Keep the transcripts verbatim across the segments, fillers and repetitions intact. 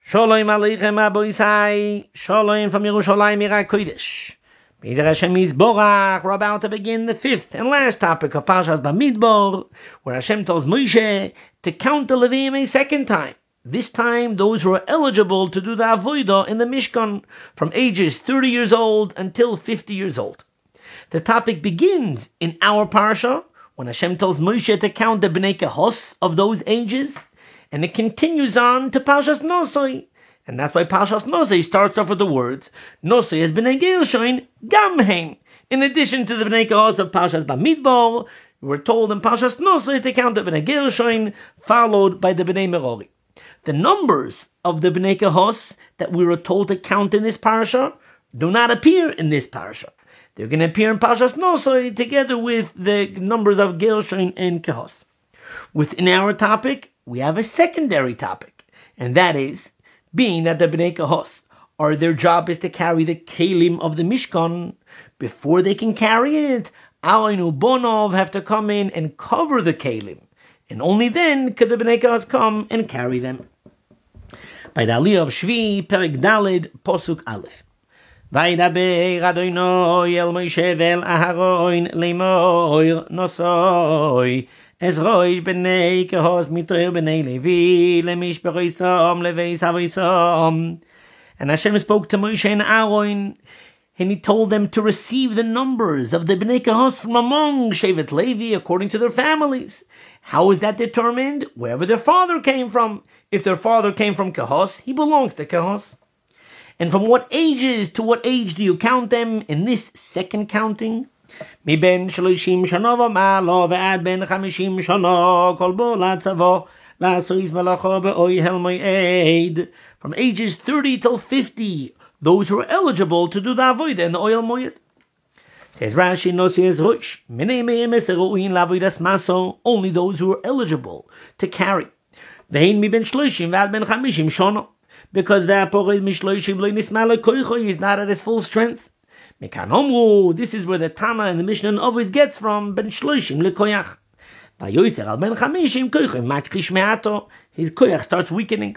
Shalom Aleichem Aboisai, Shalom from Yerushalayim Yirah Kodesh. Be'ezer Hashem Yisborach, we're about to begin the fifth and last topic of Parshas Bamidbar, where Hashem tells Moshe to count the Leviim a second time. This time, those who are eligible to do the Avodah in the Mishkan from ages thirty years old until fifty years old. The topic begins in our Parsha, when Hashem tells Moshe to count the Bnei Kehos of those ages, and it continues on to Parshas Nosoi. And that's why Parshas Nosoi starts off with the words, Nosoi has been a Gershon Gamheim. In addition to the Bnei Kehos of Parshas Bamidbar, we're told in Parshas Nosoi to count the Bnei Gershon, followed by the Bnei Merari. The numbers of the Bnei Kehos that we were told to count in this Parsha do not appear in this Parsha. They're going to appear in Parshas Nosoi together with the numbers of Gershon and Kehos. Within our topic, we have a secondary topic, and that is, being that the Bnei Kehos are their job is to carry the kelim of the Mishkan, before they can carry it, Aleinu Bonov have to come in and cover the kelim, and only then could the Bnei Kehos come and carry them. By the Aliyah of Shvi, Perek Daled, Posuk Aleph. Vaydaber Adonai el Moshe vel Aharon leimoir nosoi es roish b'nei Kehos mitoir b'nei Levi lemishpachosom leveis avosom. And Hashem spoke to Moshe and Aaron, and he told them to receive the numbers of the Bnei Kehos from among Shevet Levi according to their families. How is that determined? Wherever their father came from. If their father came from Kehos, he belongs to Kehos. And from what ages to what age do you count them in this second counting? Mi ben shloshim shana v'ma'alo ve'ad ben chamishim shana kol bo latzavo la'asris malacha be'oihel mo'ed. From ages thirty till fifty, those who are eligible to do the avodah in the oil moed. Says Rashi, no says Rosh, minei me'em eseruin la'avodas maso, only those who are eligible to carry. Ve'in mi ben shloshim ve'ad ben chamishim shana. Because the aporid mishloishim lo nismala koicho is not at its full strength. Mekanomru, this is where the Tana and the Mishnah and Ovid gets from ben shloishim lekoyach. By Yoser al ben chamishim koicho makrish me'ato, his koyach starts weakening.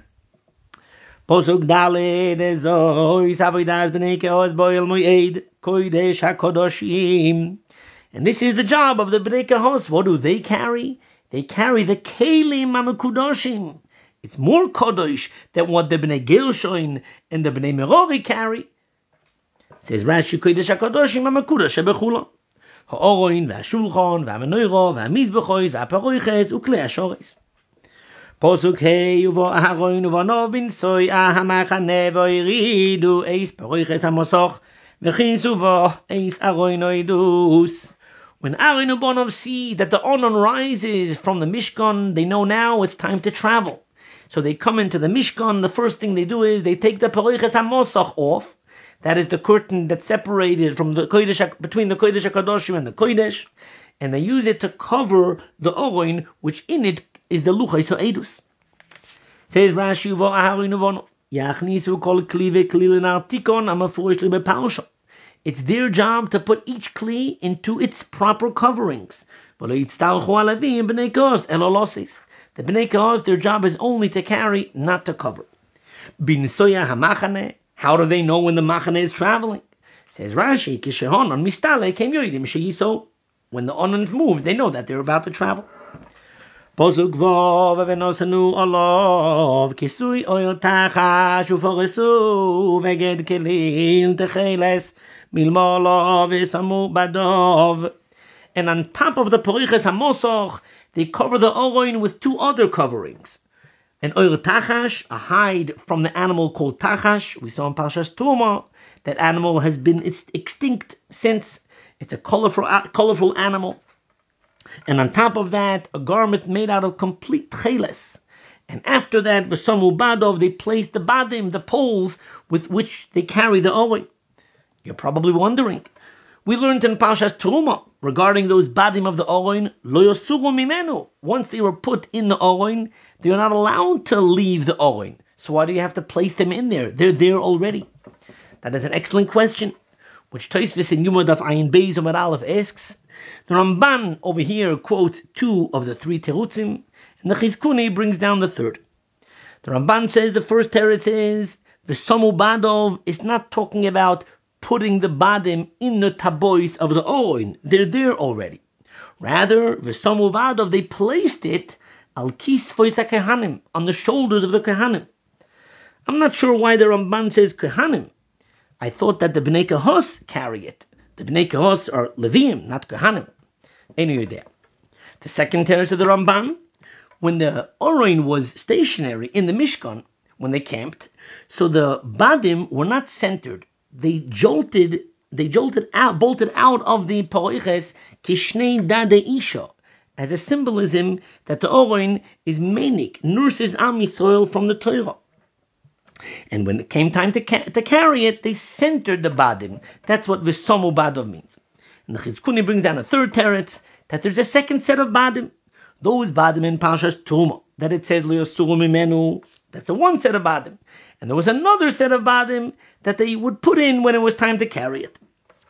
Posuk daled ezois avodas b'nei Kehos bo'el moed kodesh hakodoshim. And this is the job of the Bnei Kehos. What do they carry? They carry the kelim hamakudoshim. It's more Kodesh than what the Bnei Gershon and the Bnei Merari carry. Says Rashi, Kodesh HaKadoshim HaMakudosh HaBechula. Ha'oroin, v'ha'shulchan, v'ha'menorah, v'ha'mizbechois, v'ha'paroiches, u'klei ha'shores. Posuk hei, uvo Aharon, uvo Nov bin Soy, ha'machane, v'oiridu, eis paroiches ha'mosoch, v'chis uvo, eis Aharon oidus. When Aaron and Bonov see that the Onon rises from the Mishkan, they know now it's time to travel. So they come into the Mishkan, the first thing they do is they take the Paroiches HaMosach off. That is the curtain that's separated from the Kodesh, between the Kodesh HaKadoshim and the Kodesh, and they use it to cover the Oron, which in it is the Luchos HaEdus. Says Rashi, Uvo Aharon Uvo Yachnisu kol kli ve'kli l'nartikon ha'mafurish li beparsha. It's their job to put each kli into its proper coverings. V'lo yitztalchu alavim b'nei Kehos elo losis. The Bnei Kehos, their job is only to carry, not to cover. Bin soya hamachane. How do they know when the machane is traveling? Says Rashi, kishehonon mistale kem yoidim sheyiso. When the onons move, they know that they're about to travel. Posuk vov v'nosanu olov kisui oil tachash uforesu v'ged kelil techeles milmolo v'samu badov. And on top of the Poriches HaMosach, they cover the Oron with two other coverings. An Oil Tachash, a hide from the animal called Tachash. We saw in Parshas Truma that animal has been extinct since. It's a colorful, colorful animal. And on top of that, a garment made out of complete cheles. And after that, V'samu badov, they place the badim, the poles with which they carry the Oron. You're probably wondering. We learned in Parshas Truma regarding those badim of the Oron, lo yosuru mimenu. Once they were put in the Oron, they are not allowed to leave the Oron. So why do you have to place them in there? They're there already. That is an excellent question, which Tosfos in Yuma Daf Ayin Beis Amud Aleph asks. The Ramban over here quotes two of the three terutzim, and the Chizkuni brings down the third. The Ramban says the first teretz is V'somu badov is not talking about putting the badim in the tabois of the oin. They're there already. Rather, V'somu badov, they placed it al kisvois kehanim, on the shoulders of the kehanim. I'm not sure why the Ramban says kehanim. I thought that the Bnei Kahos carry it. The Bnei Kahos are Leviim, not kehanim. Anyway, there. The second teretz of the Ramban, when the Oroin was stationary in the Mishkan, when they camped, so the Badim were not centered. They jolted, they jolted out, bolted out of the Poiches, Kishnei Dade Isha, as a symbolism that the Oroin is menik, nurses Am Yisrael from the Torah. And when it came time to, ca- to carry it, they centered the Badim. That's what V'somu Badov means. And the Chizkuni brings down a third teretz, that there's a second set of Badim. Those Badim in Parshas Truma, that it says Liosuru Mimenu, that's a one set of Badim. And there was another set of Badim that they would put in when it was time to carry it.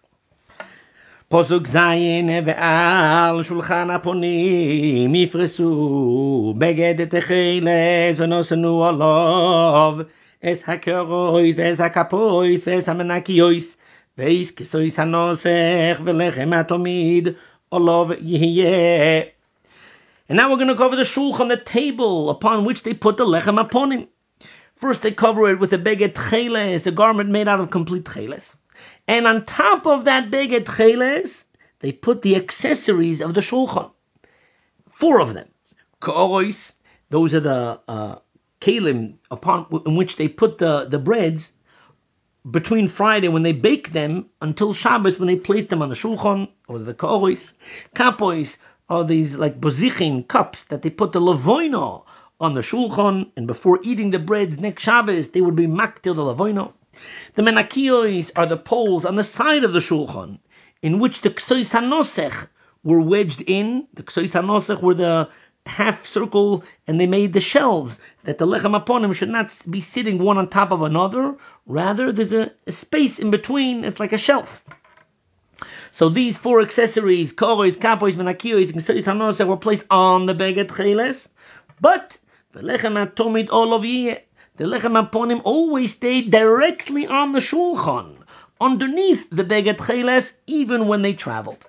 Posuk Zayin ve'al shulchan haponim yifresu beged techeles v'nosenu olav es hakerois ve'es hakapois ve'es hamenakiois ve'is kisois hanosech ve'lechem hatomid olav yihyeh. And now we're going to cover the shulchan, the table upon which they put the lechem haponim. First, they cover it with a beged tcheles, a garment made out of complete tcheles. And on top of that beged tcheles, they put the accessories of the shulchan. Four of them. Ka'orois, those are the uh, kalim upon in which they put the, the breads between Friday when they bake them until Shabbos when they place them on the shulchan, or the ka'orois. Kapois are these like bozichin cups that they put the lavoino on the shulchan, and before eating the bread next Shabbos, they would be maktil the lavoino. The menakiyos are the poles on the side of the shulchan, in which the ksois hanosech were wedged in. The ksois hanosech were the half circle, and they made the shelves that the lechem haponim should not be sitting one on top of another. Rather, there's a, a space in between. It's like a shelf. So these four accessories, korois, kapois, menakiyos, and ksois hanosech, were placed on the beged tcheles, but the lechem hatomid olav yiyeh, the lechem haponim always stayed directly on the shulchan, underneath the beged tcheles, even when they traveled.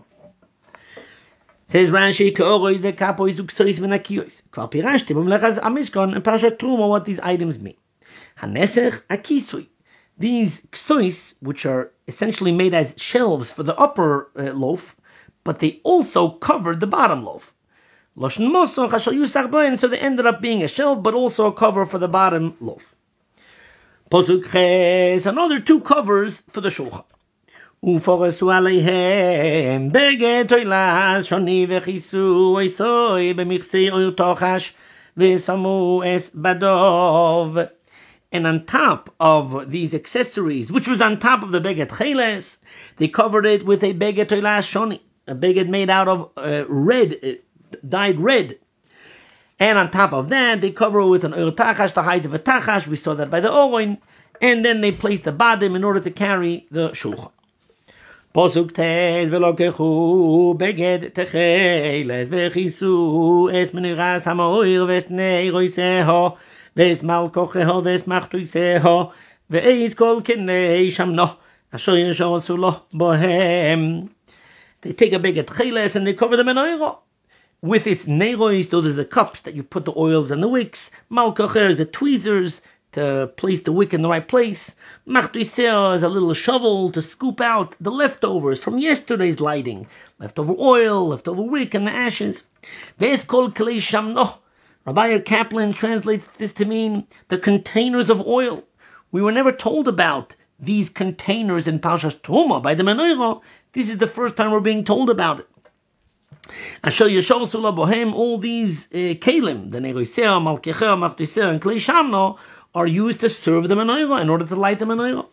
Says Rashi, korois vekapois uksois menakiyos. Kvar pirashti b'mlechas hamishkan and Parashat Truma what these items mean. Hanesech akisui. These ksois, which are essentially made as shelves for the upper uh, loaf, but they also covered the bottom loaf. Loshen mosoch hashal yusach bain, so they ended up being a shelf, but also a cover for the bottom loaf. Posuk ches, another two covers for the shulchan. Uforesu aleihem beged toilas shoni vechisu oisoi b'michsei oil tochash v'samu es badov. And on top of these accessories, which was on top of the beged tcheles, they covered it with a beged toilas shoni, a beged made out of uh, red, uh, dyed red. And on top of that, they cover it with an oil tachash, the height of a tachash. We saw that by the Oroin. And then they placed the badim in order to carry the shulchan. Posuk tes velokechu beged techeles vechisu es meniras hamoir vesnei roiseho ves malkocheho ves machtuiseho veis kol kinei shamno asher yeshotzu lo bohem. They take a beged techeles and they cover the menorah with its neirois. Those are the cups that you put the oils and the wicks. Malkocher is the tweezers to place the wick in the right place. Machtuiseo is a little shovel to scoop out the leftovers from yesterday's lighting. Leftover oil, leftover wick, and the ashes. Ve'es kol kelei shamno. Rabbi Kaplan translates this to mean the containers of oil. We were never told about these containers in Parshas Truma by the menorah. This is the first time we're being told about it. Asher yeshotzu lo bohem, all these uh, kalim, the neiroiseo, malkecheo, machtuiseo, and kelei shamno, are used to serve the menorah in order to light the menorah.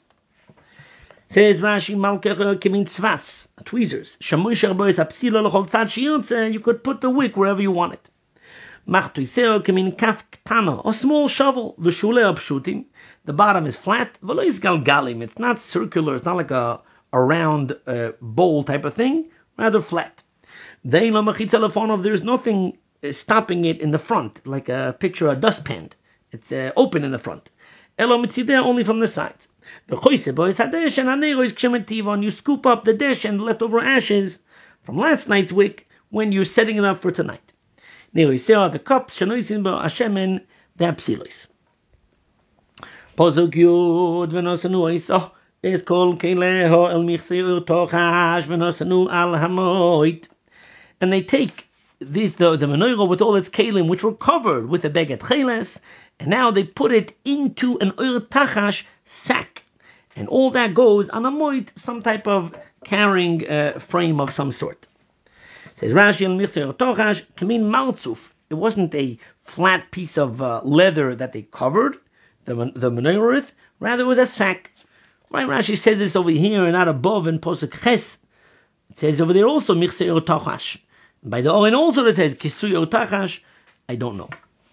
Says Rashi, malkecheo kimin tzvas, tweezers. Shamoisher bois apsilo lechol tzad sheyirtze, you could put the wick wherever you want it. Machtuiseo kimin kaf ktana, a small shovel. V'shulei apshutim, the bottom is flat. V'lo is galgalim, it's not circular, it's not like a, a round uh, bowl type of thing, rather flat. Ve'lo machitza lefonov, there is nothing uh, stopping it in the front, like a picture of a dustpan. It's uh, open in the front. Elo mitzideh, only from the sides. The choise bo is hadesh and hanero is kshemetivon. You scoop up the dish and the leftover ashes from last night's wick when you're setting it up for tonight. Nero iseo the cups shenoisin bo hashemen ve'apsilos. Posuk yud v'nosenu oiso es kol keleho el michseu tochash v'nosenu al hamoit. And they take this the, the menorah with all its kelim, which were covered with a beged cheles, and now they put it into an oir tachash sack. And all that goes on a moit, some type of carrying uh, frame of some sort. Says Rashi, el michseu tochash kamin malzuf. It wasn't a flat piece of uh, leather that they covered the, the menorah with, rather it was a sack. Right, Rashi says this over here and not above in Posuk Ches. It says over there also michseu tochash. By the Oren also it says Kisui Otachash. I don't know.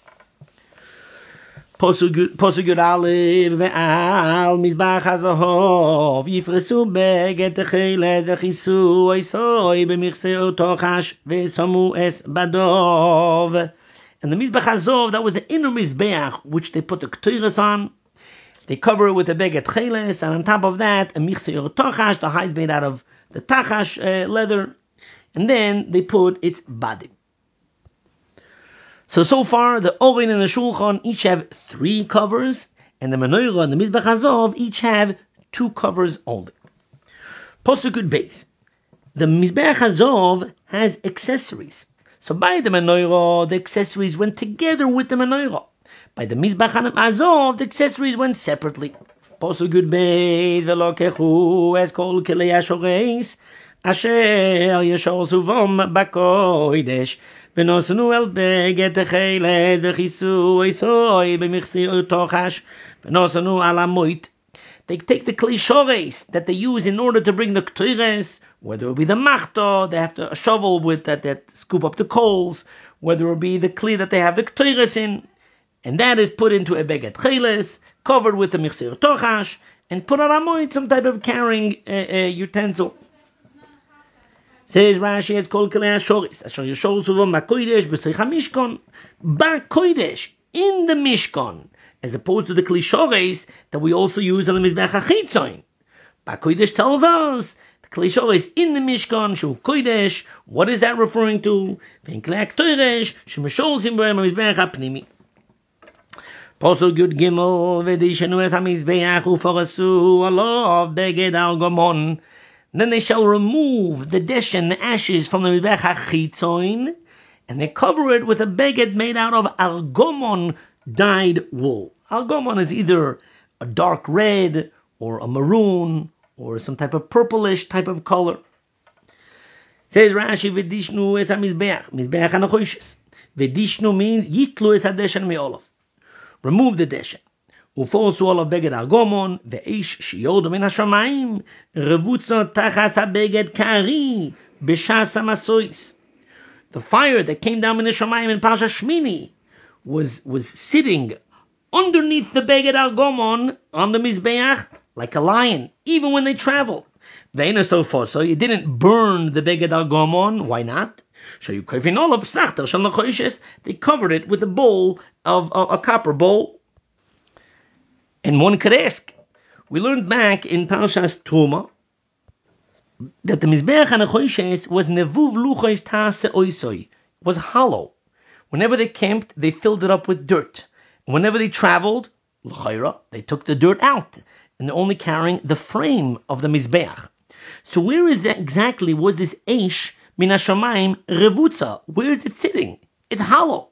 Posuk Yud Aleph ve'al mizbach hazahov yifresu beged techeles vechisu oisoi b'michsei otachash ve'samu es badov. And the mizbach hazov, that was the inner mizbeach which they put the ketores on. They cover it with a beged techeles, and on top of that a michsei otachash. The hide made out of the tachash uh, leather. And then they put its body. So, so far, the Oren and the Shulchan each have three covers, and the Menorah and the Mizbach Hazov each have two covers only. Posukut Beis. The Mizbach Hazov has accessories. So by the Menorah, the accessories went together with the Menorah. By the Mizbach Hazov, the accessories went separately. Posukut Beis velo kechu es kol kelei hashoreis asher yeshor suvom bakodesh v'nosenu el beged techeles v'chisu oisoi b'michsei otachash v'nosenu al hamoit. They take the kli shores that they use in order to bring the ketores, whether it be the machta, they have to a shovel with that that scoop up the coals, whether it be the kli that they have the ketores in, and that is put into a beged techeles, covered with the michsei otachash, and put on hamoit, some type of carrying uh, uh, utensil. Says Rashi, it's called Kelei HaShoris. Asher Yeshor Suvom HaKodesh B'Seich HaMishkan. Ba-Kodesh, in the Mishkan. As opposed to the Kli Shores that we also use on the Mizbech HaChitzoin. Ba-Kodesh tells us, the Kli Shores in the Mishkan, Shu Kodesh. What is that referring to? V'en Kelei HaKtoresh, Shemeshol Simboem HaMizbech HaPnimi. Posuk Yud Gimel, V'dishenu es HaMizbech U'forasu Alav Beged Al Gomon. Then they shall remove the dish and the ashes from the Mizbech HaChitzoin, and they cover it with a beged made out of argomon dyed wool. Argomon is either a dark red, or a maroon, or some type of purplish type of color. Says Rashi, V'dishnu es ha-Mizbech, Mizbech ha-Nechoshes. V'dishnu means yitlu es ha-deshen me'olav. Remove the deshen. Ufosu olav beged argomon, ve'esh shiyodu min hashamayim, revutzo tachas ha-beged kari, b'shas ha-masois. The fire that came down in the Shamayim in Parsha Shmini was, was sitting underneath the beged argomon on the Mizbeach like a lion, even when they traveled. Ve'ena so far, so it didn't burn the beged argomon. Why not? They covered it with a bowl of, of a copper bowl. And one could ask, we learned back in Parshas Truma that the Mizbeach HaNechoshes was nevuv luchos tase oisoi, was hollow. Whenever they camped, they filled it up with dirt. Whenever they traveled, l'chayra, they took the dirt out, and they're only carrying the frame of the Mizbeach. So where is that exactly was this eish min hashamayim revutza? Where is it sitting? It's hollow.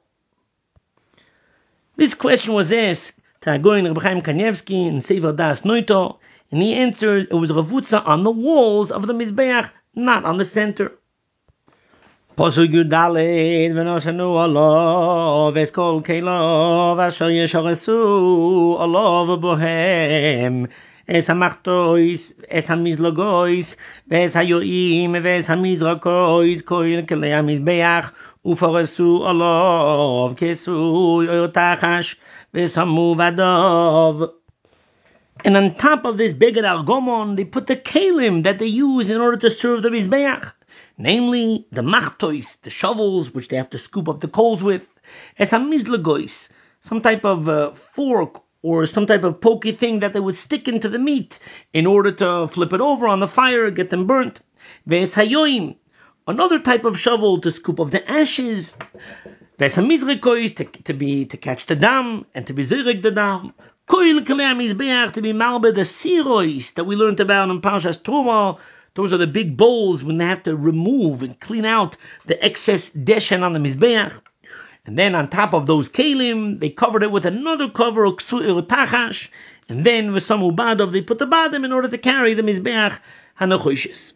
This question was asked to Hagoyin Reb Chaim Kanievsky in Sefer Das Noito, and he answered it was revutza on the walls of the Mizbeach, not on the center. Posuk Yudaled v'noshanu alav es kol kelov asher yeshoresu alav bohem es hamachtois es hamizlogois v'es hayoim v'es hamizrakois kol kelei hamizbeach uforesu alav kesui otachash v'es hamuvadav. And on top of this beged argomon, they put the kalim that they use in order to serve the Mizbeach. Namely, the machtois, the shovels, which they have to scoop up the coals with, as hamizlagois, some type of uh, fork or some type of pokey thing that they would stick into the meat in order to flip it over on the fire, get them burnt. Ves hayoim, another type of shovel to scoop up the ashes. Ves hamizrekois, to to be to catch the dam and to be zirek the dam. Koil kalei mizbeach, to be malbe the sirois that we learned about in Parshas Truma. Those are the big bowls when they have to remove and clean out the excess deshen on the mizbeach. And then on top of those kalim, they covered it with another cover of tachash. And then with some ubadov, they put the bottom in order to carry the mizbeach hanachoshes.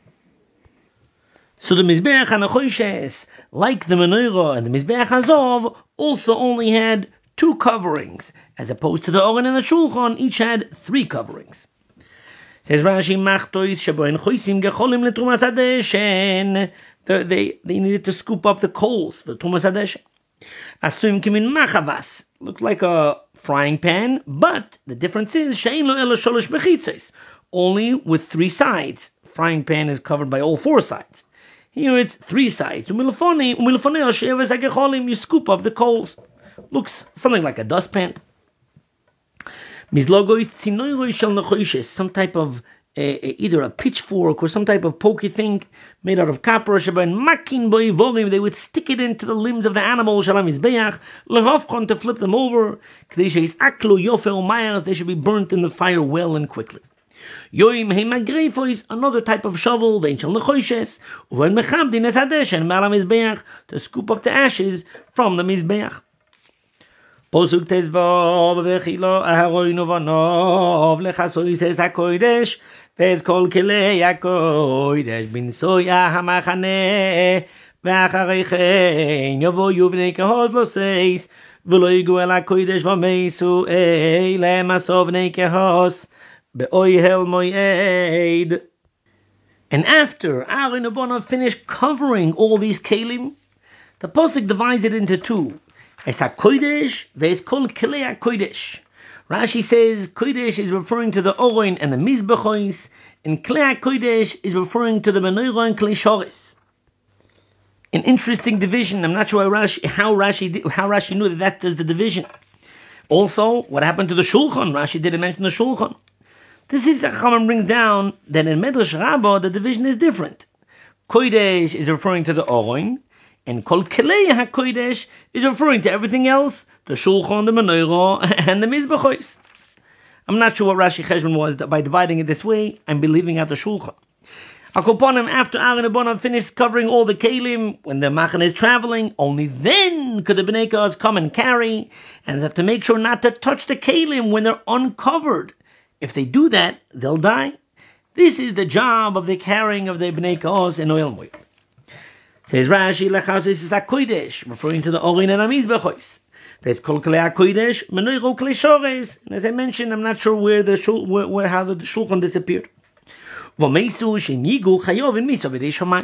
So the mizbeach hanachoshes, like the menorah and the mizbeach hazov, also only had two coverings, as opposed to the oren and the shulchan, each had three coverings. Says Rashi, Machtois sheboin choisim gecholim letrumas hadeshen. They they needed to scoop up the coals for trumas hadeshen. Asum kimin machavas, looked like a frying pan, but the difference is shein lo elo sholosh bechitzos, only with three sides. Frying pan is covered by all four sides. Here it's three sides. Umilafoni umilafoni she'evas hagecholim, you scoop up the coals. Looks something like a dustpan. Some type of uh, either a pitchfork or some type of pokey thing made out of copper. They would stick it into the limbs of the animal to flip them over. They should be burnt in the fire well and quickly. Another type of shovel to scoop up the ashes from the mizbeach. Posuk tezvav vechilo aharoinu vanov lechasois es hakodesh vez kol kelei hakodesh bin soya hamachane ve'acharei chen yovoyu v'nei kehos lo seis v'lo yigu el hakodesh v'meisu eilem asov v'nei kehos be'oihel moyed. And after Aaron and Bonah finished covering all these kelim, the posuk divides it into two. Es ha-kodesh ve'es kol kelei ha-kodesh. Rashi says kodesh is referring to the oroin and the mizbechois, and kelei ha-kodesh is referring to the menorah and klei shoris. An interesting division. I'm not sure how Rashi, how Rashi, how Rashi knew that that is the division. Also, what happened to the shulchan? Rashi didn't mention the shulchan. The Sifsei HaChachamim brings down that in Medrash Rabbah the division is different. Kodesh is referring to the oroin, and Kol Kelei HaKodesh is referring to everything else, the Shulchan, the Menorah, and the Mizbechois. I'm not sure what Rashi Cheshbon was by dividing it this way. I'm leaving out the Shulchan. Akoponim, after Aaron and Bonam finished covering all the Kalim, when the Machan is traveling, only then could the Bnei Kohath come and carry, and they have to make sure not to touch the Kalim when they're uncovered. If they do that, they'll die. This is the job of the carrying of the Bnei Kohath in Oil Moed. Says Rashi, Lechasos is HaKodesh, referring to the Orin and Amizbechois. There's Kol Kelei HaKodesh, Menorah Klei Shores. And as I mentioned, I'm not sure where the shul, where, where how the Shulchan disappeared. V'meisu shemigu chayov in misa b'dei Shamayim.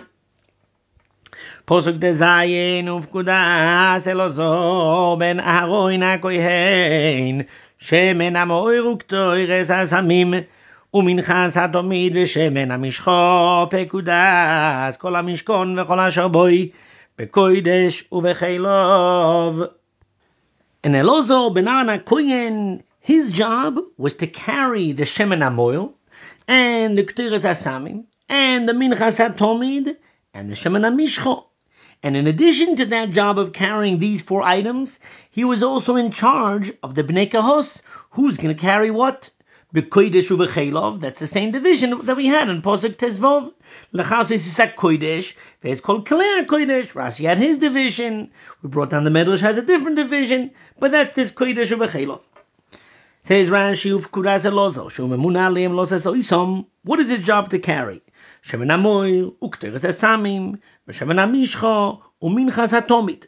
Posuk dezayin ufkudas elozo ben Aharon HaKohen shemen hamoir uktoires hasamim ומנחס התמיד ושמן המשחו פקודס כל המשכון וכל אשר בוי בקודש ובחילוב. And Elazar ben Aaron HaKohen, his job was to carry the shemen hamoil and the k'tiras hasamim and the minchas hatomid and the shemen hamishcho. And in addition to that job of carrying these four items, he was also in charge of the Bnei Kohath. Who's going to carry what? B'kodesh u'b'cheilov. That's the same division that we had in Posuk Tezvov. L'chasos is HaKodesh. There's called Kelei HaKodesh. Rashi had his division. We brought down the Medrash has a different division, but that's this Kodesh u'b'cheilov. Says Rashi ufkudas elozo shu memuna aleim losas oisom. What is his job to carry? Shemen hamoil ukteres hasamim v'shemen hamishcha u'minchas hatomid.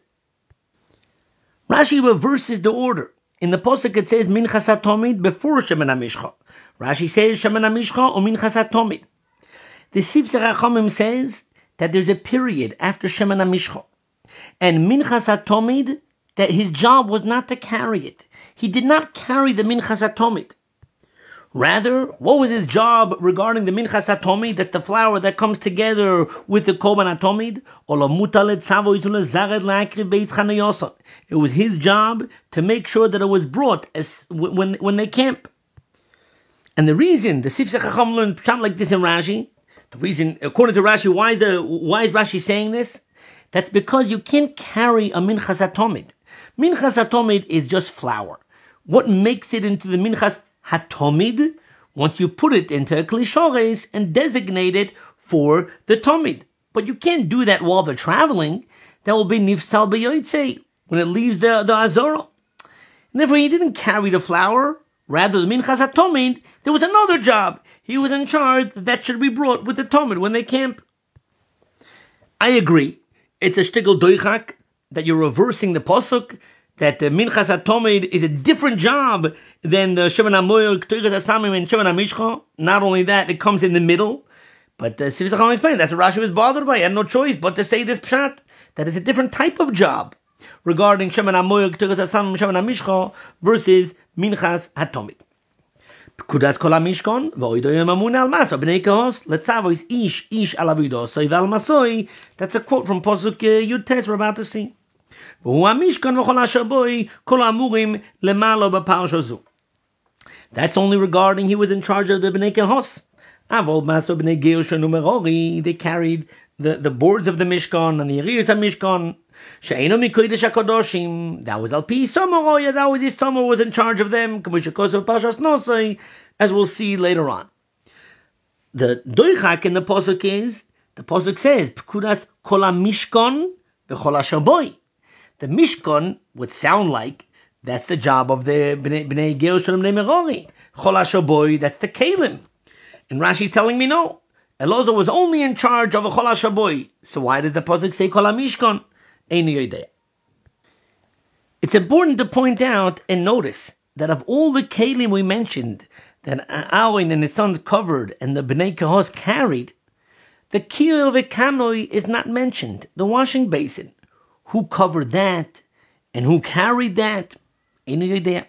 Rashi reverses the order. In the posuk it says minchas hatomid before shemen hamishcha. Rashi says shemen hamishcha u'minchas hatomid. The Sifsei HaChachamim says that there's a period after shemen hamishcha, and minchas hatomid, that his job was not to carry it. He did not carry the minchas hatomid. Rather, what was his job regarding the Minchas HaTomid, that the flour that comes together with the Korban HaTomid? It was his job to make sure that it was brought as when, when they camp. And the reason, the Sifsei Chacham learned pshat like this in Rashi, the reason, according to Rashi, why, the, why is Rashi saying this? That's because you can't carry a Minchas HaTomid. Minchas HaTomid is just flour. What makes it into the Minchas HaTomid? Once you put it into a Kli Shores and designate it for the Tomid. But you can't do that while they're traveling. That will be Nifsal B'Yotzei, when it leaves the, the Azorah. And therefore, he didn't carry the flour. Rather, the Minchas HaTomid, there was another job. He was in charge that, that should be brought with the Tomid when they camp. I agree. It's a shtigel doichak that you're reversing the pasuk, that the Minchas HaTomid is a different job than the Shemen HaMoyer, K'toiches HaSamim, and Shemen HaMishcha. Not only that, it comes in the middle. But the Sifsei Chacham explained that's what Rashi was bothered by. He had no choice but to say this pshat, that it's a different type of job regarding Shemen HaMoyer, K'toiches HaSamim, Shemen HaMishcha versus Minchas HaTomid. Pekudas kol HaMishkon, v'oido yom amun al maso, b'nei kahos, letzavois ish, ish al avidosoi v'al masoi. That's a quote from Pasuk uh, Yud Tes we're about to see. That's only regarding he was in charge of the Bnei Kehos. They carried the, the boards of the Mishkan and the Yerius of Mishkan. That was Al Pi Somer, that was his Somer was in charge of them, as we'll see later on. The Doichak in the Pasuk is, the Pasuk says, Pekudas kol HaMishkan v'chol HaShaboy. The Mishkan would sound like that's the job of the Bnei Gershon Bnei Merari. Chol HaShaboy, that's the Kalim. And Rashi's telling me no. Elazar was only in charge of a Chol HaShaboy. So why does the Pasuk say Kol HaMishkan? Eini Yodea. It's important to point out and notice that of all the Kalim we mentioned, that Aaron and his sons covered and the Bnei Kehos carried, the Kiyur V'Kanoi is not mentioned, the washing basin. Who covered that and who carried that? Eini Yodea.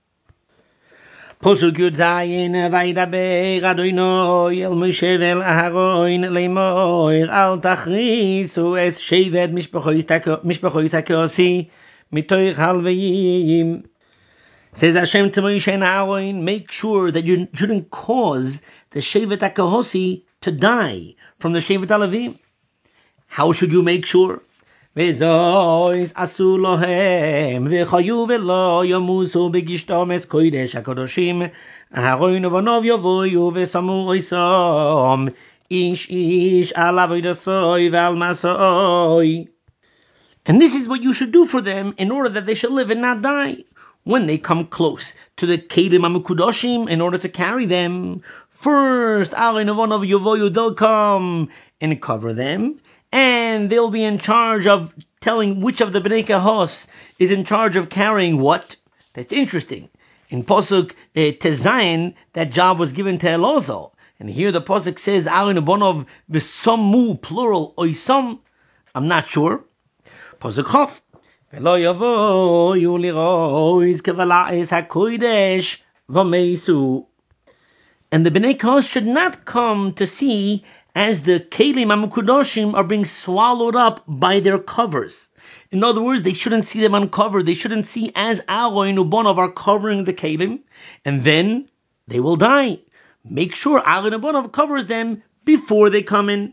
Posuk Yud Zayin Vaydaber Adonai El Moshe Vel Aharon Leimor Al Tachrisu Es Shevet Mishpachois HaKosi Mitoich Halveyim. Says Hashem to Moshe and Aaron, make sure that you shouldn't cause the Shevet HaKosi to die from the Shevet HaLevim. How should you make sure? V'zois asu lohem v'chayu v'lo yomusu b'gishtomes kodesh hakodoshim Aharon uvanov yovoyu v'samu oisom ish ish al avodasoy v'al masoy. And this is what you should do for them in order that they shall live and not die. When they come close to the kelim hamukudoshim, in order to carry them, first Aharon uvanov yovoyu, they'll come and cover them. And they'll be in charge of telling which of the Bnei Kehos is in charge of carrying what. That's interesting. In Pasuk uh, Tezayin, that job was given to Elazar. And here the Pasuk says, Aaron Ubonov v'samu, plural, oisam. I'm not sure. Pasuk Chof. V'lo yavoyu lirois kevala'es hakodesh v'meisu. And the Bnei Kehos should not come to see as the Kelim HaMekudoshim are being swallowed up by their covers. In other words, they shouldn't see them uncovered. They shouldn't see as Aaron and Ubonov are covering the Kelim, and then they will die. Make sure Aaron and Ubonov covers them before they come in.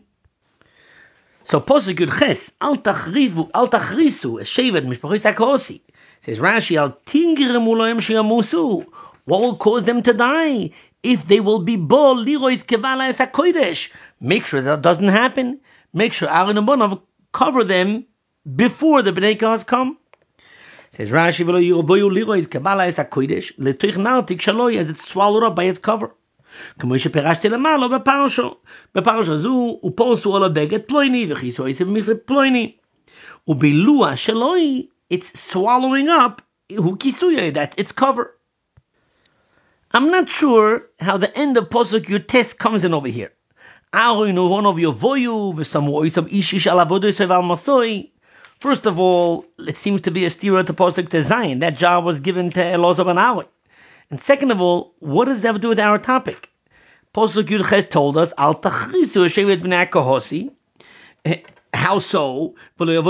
So Posuk Yud Ches, Al Tachrivu, Al Tachrisu, Shevet Mishpachois HaKosi. Says Rashi, Al Tingirem Ulohem Sheyamusu. What will cause them to die? If they will be bol lirois kevala es hakodesh. Make sure that doesn't happen. Make sure Aaron and Ubonov cover them before the Bnei Kehos come. Says Rashi, v'lo yirovoyu lirois kevala es hakodesh letoich nartik shaloi, as it's swallowed up by its cover. K'mo sheperashti lemalo beparasho. Beparasho zu uposu ol habeget ploini v'chiso esav misle ploini. Ubilua shaloi, it's swallowing up hu kisuya, that's its cover. I'm not sure how the end of Posuk Yud Tes comes in over here. First of all, it seems to be a steer to Posuk Tezayin. That job was given to Elazar ben Aaron. And second of all, what does that have to do with our topic? Posuk Yud Ches told us, Al tachrisu shevet b'nei kohosi. How so? Cover the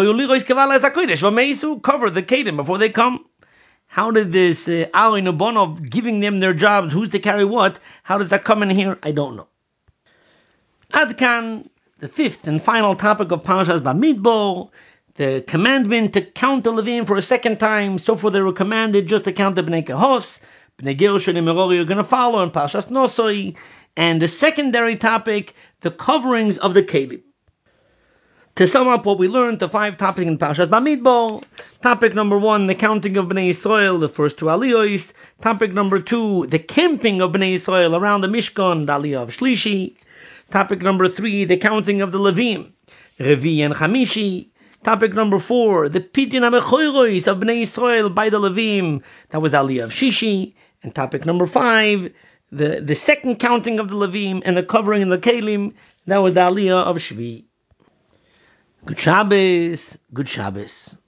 kedim before they come. How did this uh, Ali Nubonov giving them their jobs, who's to carry what, how does that come in here? I don't know. Adkan, the fifth and final topic of Parashas Bamidbar, the commandment to count the Levim for a second time. So far they were commanded just to count the Bnei Kehos. Bnei Gershon and Merari are going to follow in Parashas Nosoi. And the secondary topic, the coverings of the Kelim. To sum up what we learned, the five topics in Parashat Bamidbar. Topic number one, the counting of Bnei Yisrael, the first two aliyos. Topic number two, the camping of Bnei Yisrael around the Mishkan, the aliyah of Shlishi. Topic number three, the counting of the Levim, Revi and Chamishi. Topic number four, the Pidyon HaMechoros of Bnei Yisrael by the Levim, that was the aliyah of Shishi. And topic number five, the, the second counting of the Levim and the covering of the Kelim, that was the aliyah of Shvi. Good Shabbos, good Shabbos.